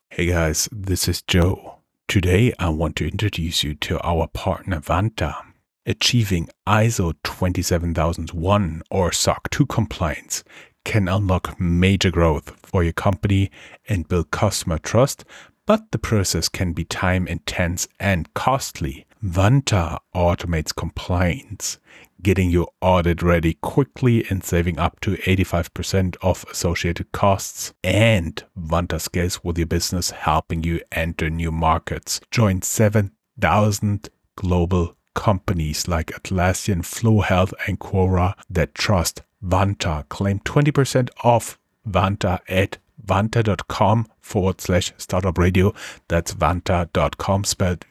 Hey guys, this is Joe. Today I want to introduce you to our partner Vanta. Achieving ISO 27001 or SOC 2 compliance can unlock major growth for your company and build customer trust, but the process can be time intense and costly. Vanta automates compliance, getting your audit ready quickly and saving up to 85% of associated costs. And Vanta scales with your business, helping you enter new markets. Join 7,000 global companies like Atlassian, Flow Health, and Quora that trust Vanta. Claim 20% off Vanta at vanta.com/startup radio. That's vanta.com, spelled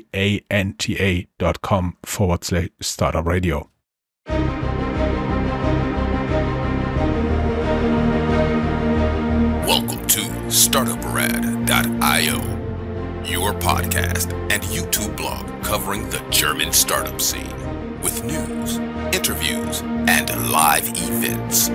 VANTA.com/startup radio. Welcome to StartupRad.io, your podcast and YouTube blog covering the German startup scene with news, interviews, and live events.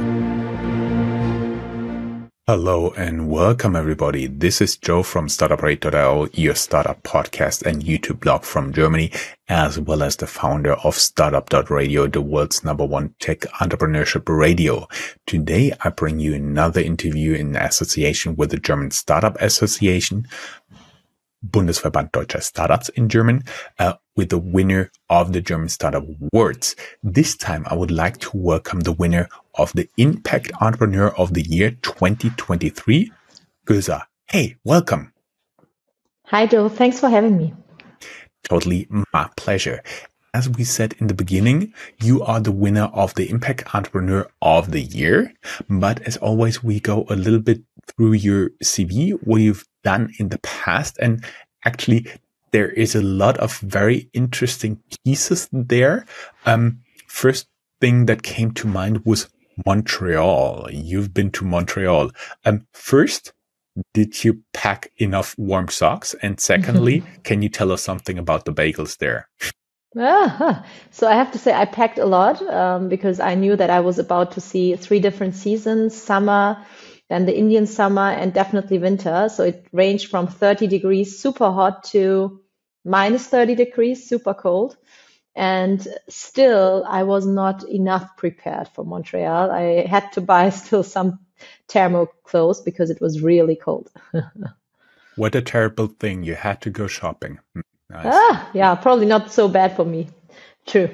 Hello and welcome everybody. This is Joe from StartupRad.io, your startup podcast and YouTube blog from Germany, as well as the founder of Startup.radio, the world's #1 tech entrepreneurship radio. Today, I bring you another interview in association with the German Startup Association, Bundesverband Deutscher Startups in German, with the winner of the German Startup Awards. This time, I would like to welcome the winner of the Impact Entrepreneur of the Year 2023, Göza. Hey, welcome. Hi, Joe. Thanks for having me. Totally my pleasure. As we said in the beginning, you are the winner of the Impact Entrepreneur of the Year. But as always, we go a little bit through your CV, what you've done in the past. And actually, there is a lot of very interesting pieces there. First thing that came to mind was Montreal. You've been to Montreal. First, did you pack enough warm socks? And secondly, can you tell us something about the bagels there? So I have to say I packed a lot because I knew that I was about to see 3 different seasons, summer, then the Indian summer, and definitely winter. So it ranged from 30 degrees, super hot, to minus 30 degrees, super cold. And still, I was not enough prepared for Montreal. I had to buy still some thermal clothes because it was really cold. What a terrible thing. You had to go shopping. Nice. Yeah, probably not so bad for me. True.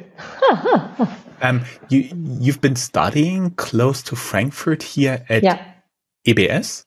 You've been studying close to Frankfurt here at EBS.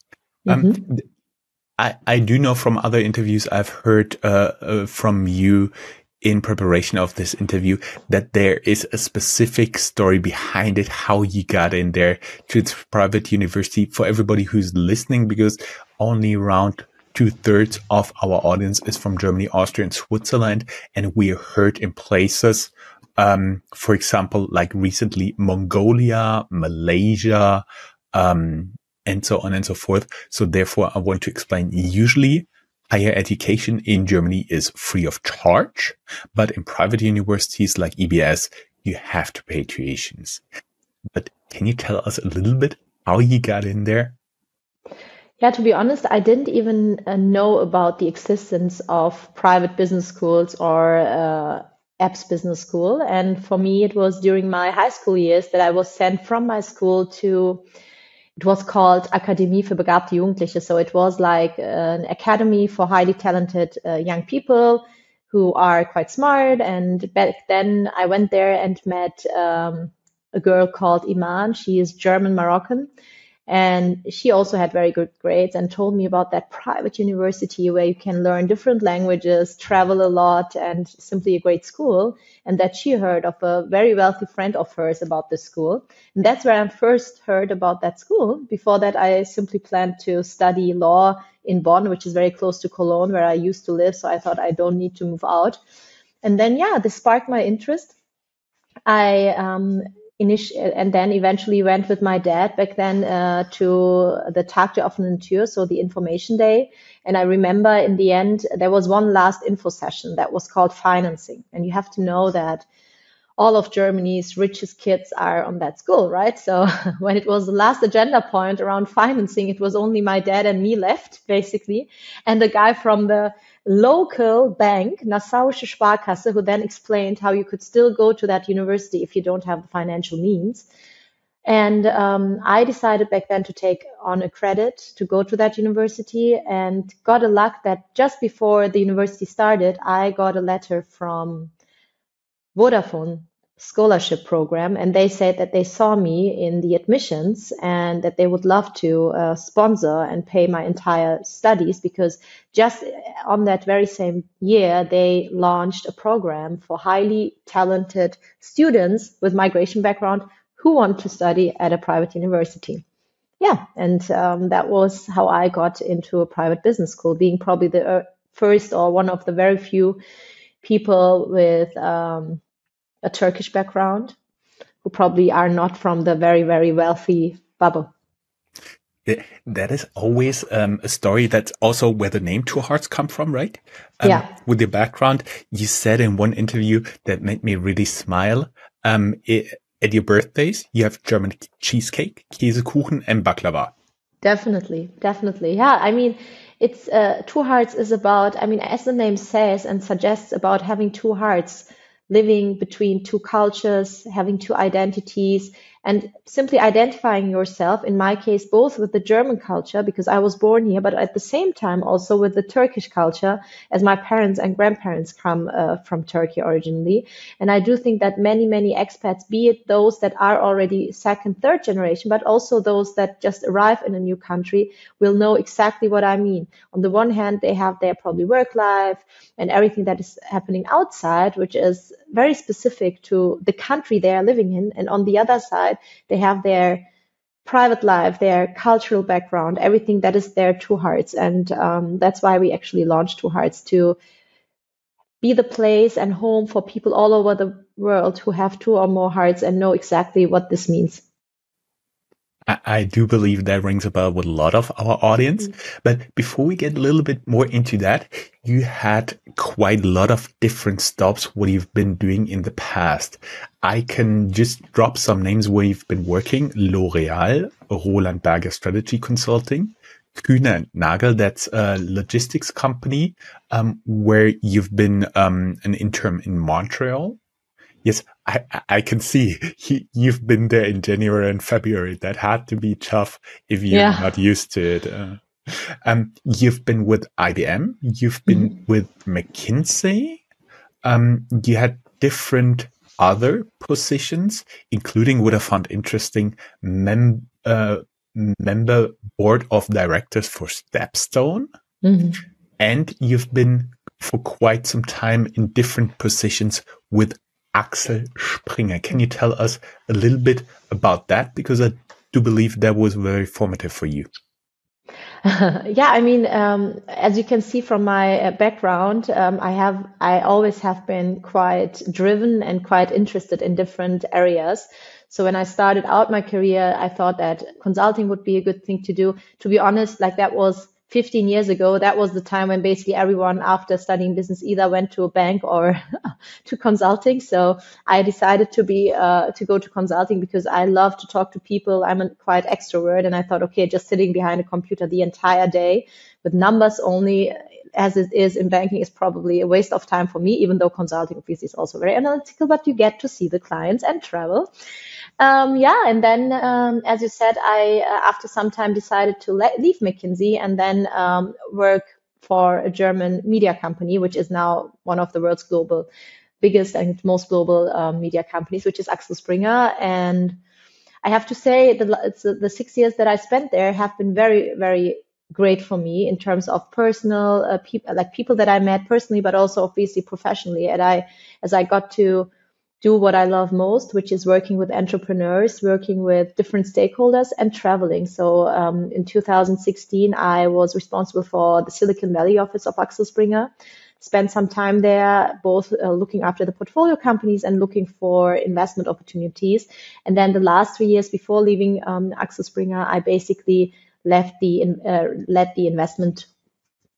I do know from other interviews I've heard from you in preparation of this interview that there is a specific story behind it, how you got in there to this private university. For everybody who's listening, because only around 2/3 of our audience is from Germany, Austria, and Switzerland, and we are heard in places, for example, like recently Mongolia, Malaysia, and so on and so forth. So therefore, I want to explain, usually higher education in Germany is free of charge, but in private universities like EBS, you have to pay tuitions. But can you tell us a little bit how you got in there? Yeah, to be honest, I didn't even know about the existence of private business schools or apps business school. And for me, it was during my high school years that I was sent from my school to, it was called Akademie für begabte Jugendliche. So it was like an academy for highly talented young people who are quite smart. And back then I went there and met a girl called Iman. She is German Moroccan. And she also had very good grades and told me about that private university where you can learn different languages, travel a lot, and simply a great school. And that she heard of a very wealthy friend of hers about this school. And that's where I first heard about that school. Before that, I simply planned to study law in Bonn, which is very close to Cologne, where I used to live. So I thought I don't need to move out. And then, this sparked my interest. And then eventually went with my dad back then to the Tag der offenen Tür, so the information day. And I remember in the end, there was one last info session that was called financing. And you have to know that all of Germany's richest kids are on that school, right? So when it was the last agenda point around financing, it was only my dad and me left, basically. And the guy from the local bank, Nassauische Sparkasse, who then explained how you could still go to that university if you don't have the financial means. And I decided back then to take on a credit to go to that university, and got a luck that just before the university started, I got a letter from Vodafone scholarship program, and they said that they saw me in the admissions and that they would love to sponsor and pay my entire studies, because just on that very same year they launched a program for highly talented students with migration background who want to study at a private university. Yeah, and that was how I got into a private business school, being probably the first or one of the very few people with a Turkish background who probably are not from the very, very wealthy bubble. That is always a story. That's also where the name Two Hearts come from, right? Yeah. With your background, you said in one interview that made me really smile. At your birthdays, you have German cheesecake, Käsekuchen, and baklava. Definitely. Yeah. I mean, it's Two Hearts is about, I mean, as the name says and suggests, about having two hearts, living between two cultures, having two identities, and simply identifying yourself, in my case, both with the German culture, because I was born here, but at the same time also with the Turkish culture, as my parents and grandparents come from Turkey originally. And I do think that many, many expats, be it those that are already second, third generation, but also those that just arrive in a new country, will know exactly what I mean. On the one hand, they have their probably work life and everything that is happening outside, which is very specific to the country they are living in. And on the other side, they have their private life, their cultural background, everything that is their Two Hearts. And that's why we actually launched Two Hearts, to be the place and home for people all over the world who have two or more hearts and know exactly what this means. I do believe that rings a bell with a lot of our audience. But before we get a little bit more into that, you had quite a lot of different stops, what you've been doing in the past. I can just drop some names where you've been working: L'Oreal, Roland Berger Strategy Consulting, Kühne & Nagel, that's a logistics company, where you've been an intern in Montreal. Yes, I can see you've been there in January and February. That had to be tough if you're not used to it. You've been with IBM. You've been with McKinsey. You had different other positions, including, what I found interesting, member board of directors for Stepstone. And you've been for quite some time in different positions with Axel Springer. Can you tell us a little bit about that? Because I do believe that was very formative for you. Yeah, I mean, as you can see from my background, I always have been quite driven and quite interested in different areas. So when I started out my career, I thought that consulting would be a good thing to do. To be honest, like, that was 15 years ago. That was the time when basically everyone, after studying business, either went to a bank or to consulting. So I decided to go to consulting because I love to talk to people. I'm a quite extrovert, and I thought, okay, just sitting behind a computer the entire day with numbers only, as it is in banking, is probably a waste of time for me, even though consulting obviously is also very analytical, but you get to see the clients and travel. And then, as you said, I, after some time, decided to leave McKinsey and then work for a German media company, which is now one of the world's biggest and most global media companies, which is Axel Springer. And I have to say that the 6 years that I spent there have been very, very great for me in terms of personal people that I met personally, but also obviously professionally. And as I got to do what I love most, which is working with entrepreneurs, working with different stakeholders, and traveling. So in 2016, I was responsible for the Silicon Valley office of Axel Springer. Spent some time there, both looking after the portfolio companies and looking for investment opportunities. And then the last 3 years before leaving Axel Springer, I basically led the investment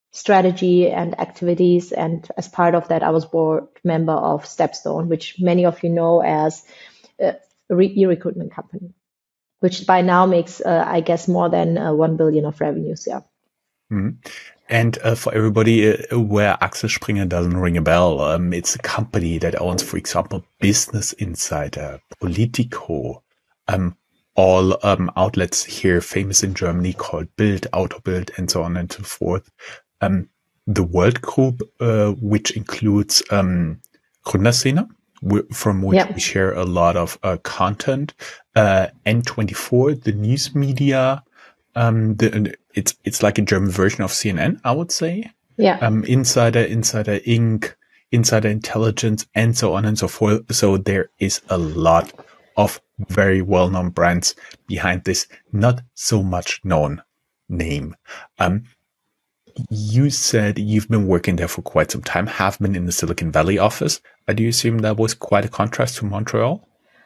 strategy and activities. And as part of that, I was board member of Stepstone, which many of you know as a e-recruitment company, which by now makes, I guess, more than 1 billion of revenues. Yeah. Mhm. And for everybody where Axel Springer doesn't ring a bell, it's a company that owns, for example, Business Insider, Politico, all outlets here famous in Germany called Bild, Autobild, and so on and so forth. The World Group, which includes Gründerszene, from which we share a lot of content, N24, the news media. It's like a German version of CNN, I would say. Yeah. Insider Inc., Insider Intelligence, and so on and so forth. So there is a lot of very well-known brands behind this not so much known name. You said you've been working there for quite some time, have been in the Silicon Valley office. Do you assume that was quite a contrast to Montreal?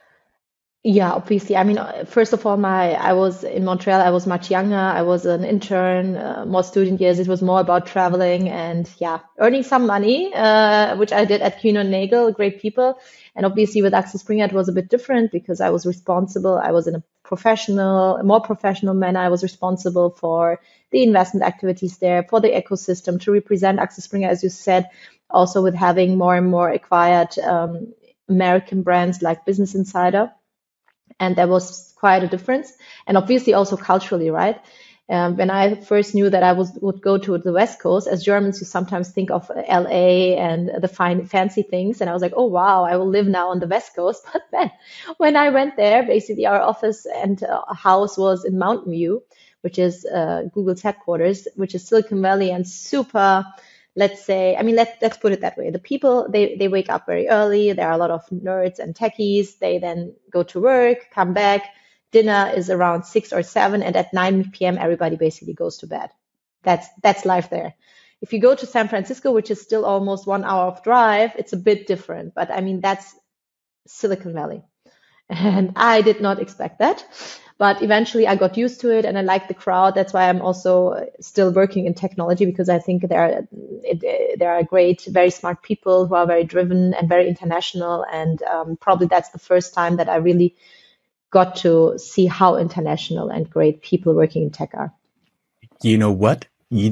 Yeah, obviously. I mean, first of all, I was in Montreal. I was much younger. I was an intern, more student years. It was more about traveling and earning some money, which I did at Kühne + Nagel, great people. And obviously with Axel Springer, it was a bit different because I was responsible. I was in a more professional manner. I was responsible for the investment activities there, for the ecosystem, to represent Axel Springer, as you said, also with having more and more acquired American brands like Business Insider. And there was quite a difference. And obviously also culturally, right? When I first knew that I would go to the West Coast, as Germans, you sometimes think of LA and the fancy things. And I was like, oh, wow, I will live now on the West Coast. But then when I went there, basically our office and house was in Mountain View, which is Google's headquarters, which is Silicon Valley and super, let's say, I mean, let's put it that way. The people, they wake up very early. There are a lot of nerds and techies. They then go to work, come back. Dinner is around 6 or 7, and at 9 p.m. everybody basically goes to bed. That's life there. If you go to San Francisco, which is still almost 1 hour of drive, it's a bit different. But I mean, that's Silicon Valley. And I did not expect that. But eventually I got used to it and I like the crowd. That's why I'm also still working in technology, because I think there are great, very smart people who are very driven and very international. And probably that's the first time that I really got to see how international and great people working in tech are. You know what?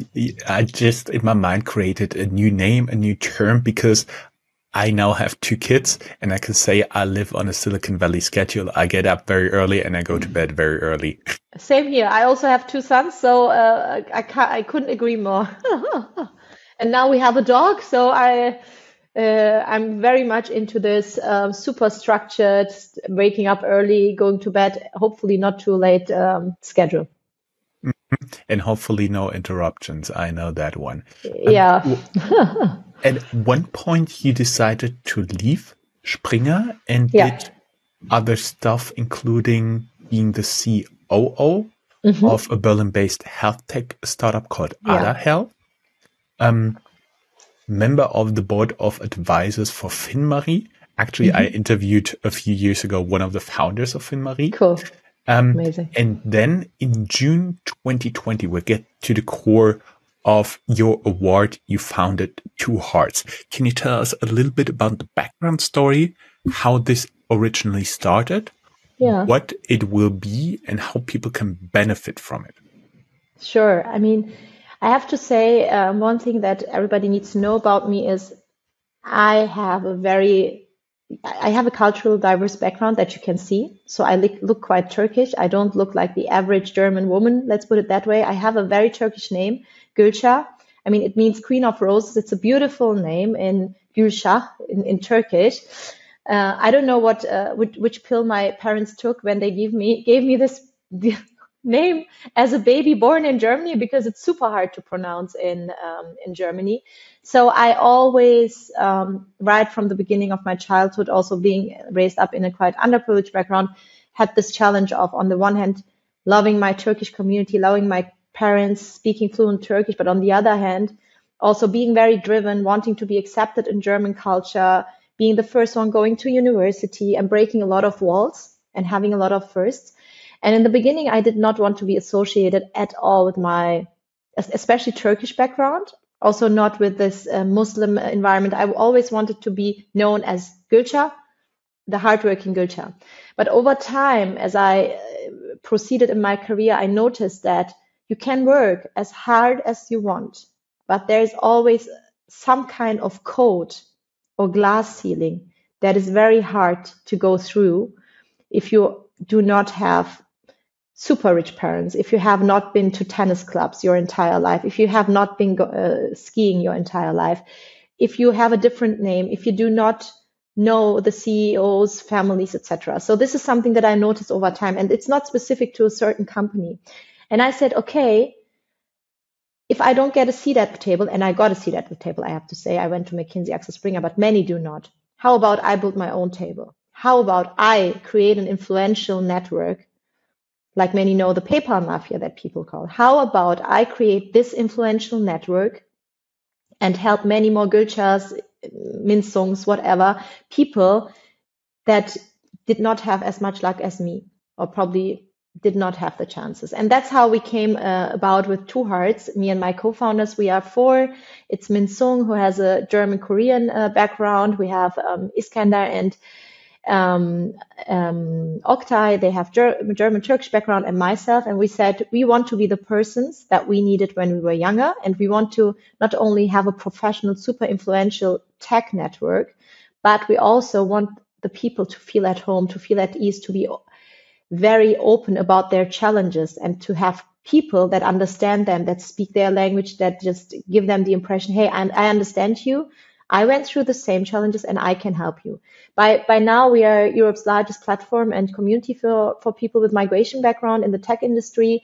I just, in my mind, created a new name, a new term, because I now have 2 kids and I can say I live on a Silicon Valley schedule. I get up very early and I go to bed very early. Same here. I also have 2 sons, so I couldn't agree more. And now we have a dog, so I'm very much into this super structured, waking up early, going to bed, hopefully not too late schedule. And hopefully no interruptions. I know that one. Yeah. At one point, you decided to leave Springer and did other stuff, including being the COO of a Berlin-based health tech startup called Ada Health. Member of the board of advisors for FinMarie. Actually, I interviewed a few years ago one of the founders of FinMarie. Cool. Amazing. And then in June 2020, we'll get to the core of your award. You founded Two Hearts. Can you tell us a little bit about the background story, how this originally started, what it will be, and how people can benefit from it? Sure. I mean, I have to say one thing that everybody needs to know about me is I have a cultural diverse background that you can see. So I look quite Turkish. I don't look like the average German woman. Let's put it that way. I have a very Turkish name, Gülşah. I mean, it means Queen of Roses. It's a beautiful name in Gülşah in Turkish. I don't know which pill my parents took when they gave me this name as a baby born in Germany, because it's super hard to pronounce in Germany. So I always, right from the beginning of my childhood, also being raised up in a quite underprivileged background, had this challenge of, on the one hand, loving my Turkish community, loving my parents, speaking fluent Turkish, but on the other hand, also being very driven, wanting to be accepted in German culture, being the first one going to university and breaking a lot of walls and having a lot of firsts. And in the beginning, I did not want to be associated at all with my especially Turkish background, also not with this Muslim environment. I always wanted to be known as Gülçe, the hardworking Gülçe. But over time, as I proceeded in my career, I noticed that you can work as hard as you want, but there is always some kind of code or glass ceiling that is very hard to go through if you do not have super rich parents, if you have not been to tennis clubs your entire life, if you have not been skiing your entire life, if you have a different name, if you do not know the CEOs, families, etc. So this is something that I noticed over time, and it's not specific to a certain company. And I said, okay, if I don't get a seat at the table, and I got a seat at the table, I have to say, I went to McKinsey Axel Springer, but many do not. How about I build my own table? How about I create an influential network, like many know the PayPal mafia that people call? How about I create this influential network and help many more Gülçes, Minsungs, whatever, people that did not have as much luck as me, or probably did not have the chances. And that's how we came about with Two Hearts. Me and my co-founders, we are four. It's Minsung, who has a German-Korean background. We have Iskandar and Oktay, they have German-Turkish background, and myself. And we said, we want to be the persons that we needed when we were younger. And we want to not only have a professional, super influential tech network, but we also want the people to feel at home, to feel at ease, to be very open about their challenges, and to have people that understand them, that speak their language, that just give them the impression, hey, I understand you. I went through the same challenges and I can help you. By now, we are Europe's largest platform and community for people with migration background in the tech industry.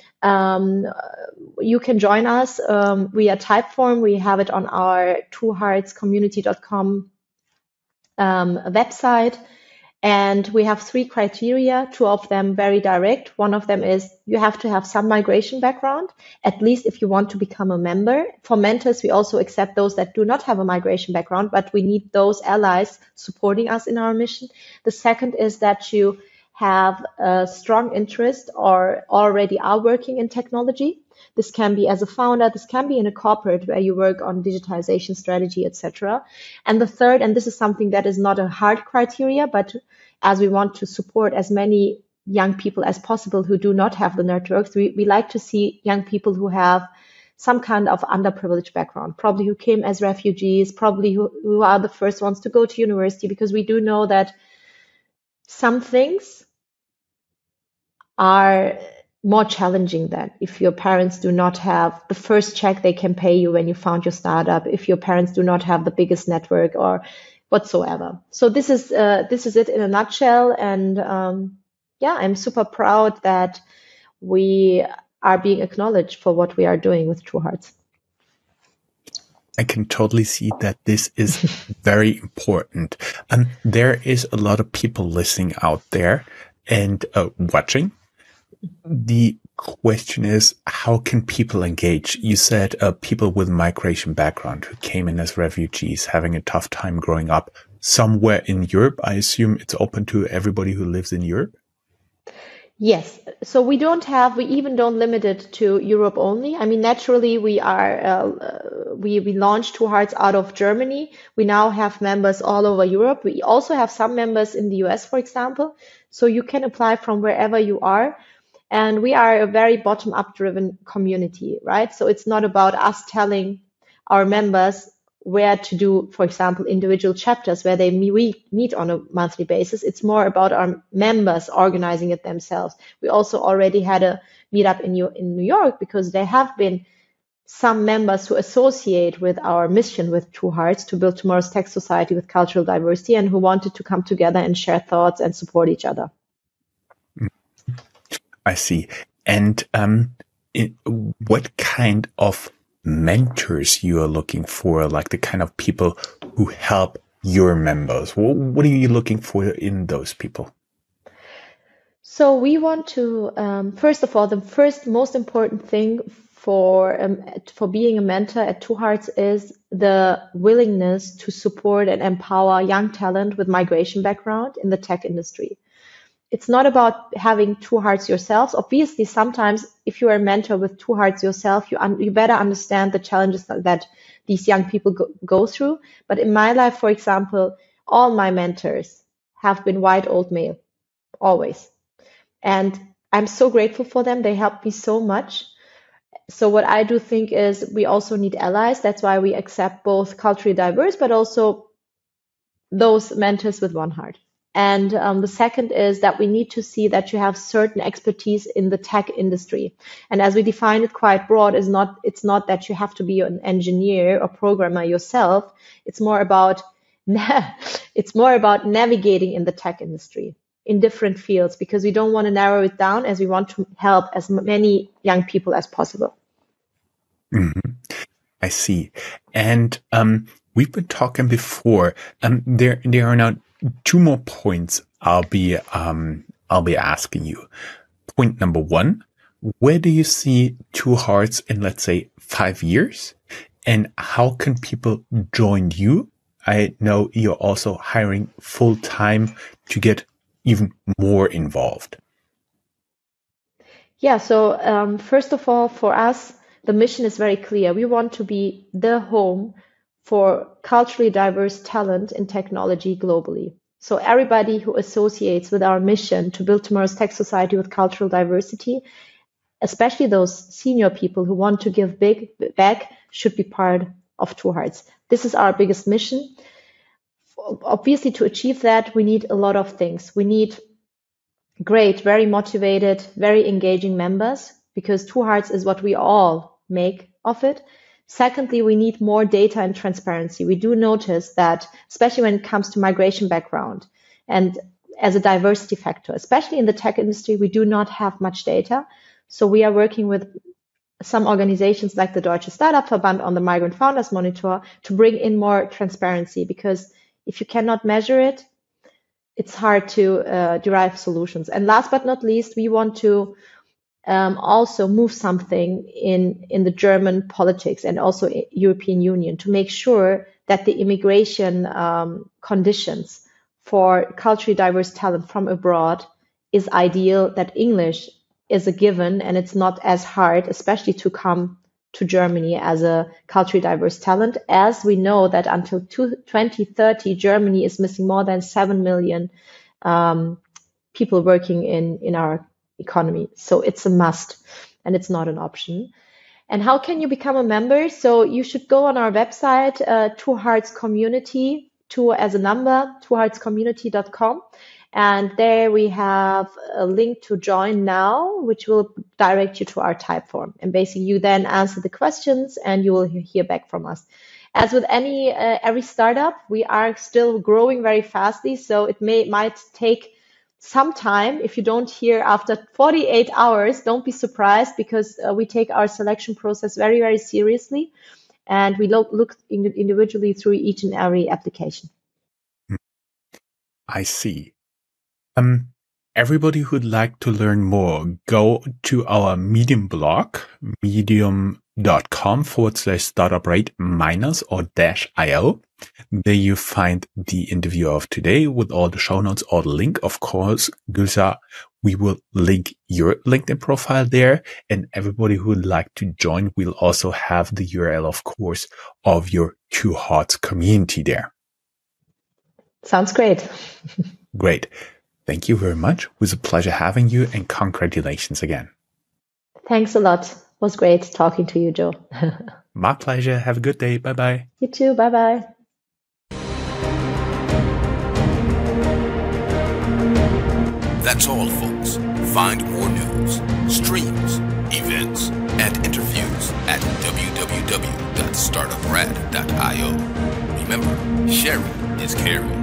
You can join us. We are Typeform. We have it on our twoheartscommunity.com website. And we have 3 criteria, 2 of them very direct. One of them is you have to have some migration background, at least if you want to become a member. For mentors, we also accept those that do not have a migration background, but we need those allies supporting us in our mission. The second is that you have a strong interest or already are working in technology. This can be as a founder, this can be in a corporate where you work on digitization strategy, etc. And the third, and this is something that is not a hard criteria, but as we want to support as many young people as possible who do not have the networks, we like to see young people who have some kind of underprivileged background, probably who came as refugees, probably who are the first ones to go to university, because we do know that some things are more challenging than if your parents do not have the first check they can pay you when you found your startup, if your parents do not have the biggest network or whatsoever. So this is it in a nutshell. And I'm super proud that we are being acknowledged for what we are doing with Two Hearts. I can totally see that this is very important. There is a lot of people listening out there and watching. The question is, how can people engage? You said people with migration background who came in as refugees, having a tough time growing up somewhere in Europe. I assume it's open to everybody who lives in Europe? Yes. So we even don't limit it to Europe only. I mean, naturally, we launched Two Hearts out of Germany. We now have members all over Europe. We also have some members in the US, for example. So you can apply from wherever you are. And we are a very bottom-up driven community, right? So it's not about us telling our members where to do, for example, individual chapters where they meet on a monthly basis. It's more about our members organizing it themselves. We also already had a meetup in New York because there have been some members who associate with our mission with Two Hearts to build tomorrow's tech society with cultural diversity and who wanted to come together and share thoughts and support each other. I see. And what kind of mentors you are looking for, like the kind of people who help your members? What are you looking for in those people? So we want to, first of all, the first most important thing for being a mentor at Two Hearts is the willingness to support and empower young talent with migration background in the tech industry. it's not about having two hearts yourselves. Obviously, sometimes if you are a mentor with two hearts yourself, you better understand the challenges that these young people go through. But in my life, for example, all my mentors have been white old male, always. And I'm so grateful for them. They helped me so much. So what I do think is we also need allies. That's why we accept both culturally diverse, but also those mentors with one heart. And the second is that we need to see that you have certain expertise in the tech industry. And as we define it quite broad, it's not that you have to be an engineer or programmer yourself. It's more about navigating in the tech industry in different fields, because we don't want to narrow it down, as we want to help as many young people as possible. Mm-hmm. I see. And we've been talking before. There are now two more points I'll be asking you. Point number one, where do you see Two Hearts in, let's say, 5 years? And how can people join you? I know you're also hiring full time to get even more involved. Yeah. So first of all, for us, the mission is very clear. We want to be the home for culturally diverse talent in technology globally. So everybody who associates with our mission to build tomorrow's tech society with cultural diversity, especially those senior people who want to give back, should be part of Two Hearts. This is our biggest mission. Obviously, to achieve that, we need a lot of things. We need great, very motivated, very engaging members, because Two Hearts is what we all make of it. Secondly, we need more data and transparency. We do notice that, especially when it comes to migration background and as a diversity factor, especially in the tech industry, we do not have much data. So we are working with some organizations like the Deutsche Startup-Verband on the Migrant Founders Monitor to bring in more transparency, because if you cannot measure it, it's hard to derive solutions. And last but not least, we want to also move something in the German politics and also European Union to make sure that the immigration conditions for culturally diverse talent from abroad is ideal, that English is a given and it's not as hard, especially to come to Germany as a culturally diverse talent, as we know that until 2030, Germany is missing more than 7 million people working in our economy. So it's a must and it's not an option. And how can you become a member? So you should go on our website, Two Hearts Community, two as a number, twoheartscommunity.com. And there we have a link to join now, which will direct you to our type form. And basically you then answer the questions and you will hear back from us. As with every startup, we are still growing very fastly. So it might take some time. If you don't hear after 48 hours, don't be surprised, because we take our selection process very, very seriously. And we look individually through each and every application. I see. Everybody who'd like to learn more, go to our Medium blog, medium.com/startuprate-or-io. There you find the interview of today with all the show notes, or the link. Of course, Gülsa, we will link your LinkedIn profile there, and everybody who would like to join will also have the URL, of course, of your Two Hearts community there. Sounds great. Great. Thank you very much. It was a pleasure having you, and congratulations again. Thanks a lot. It was great talking to you, Joe. My pleasure. Have a good day. Bye-bye. You too. Bye-bye. That's all, folks. Find more news, streams, events, and interviews at www.startuprad.io. Remember, sharing is caring.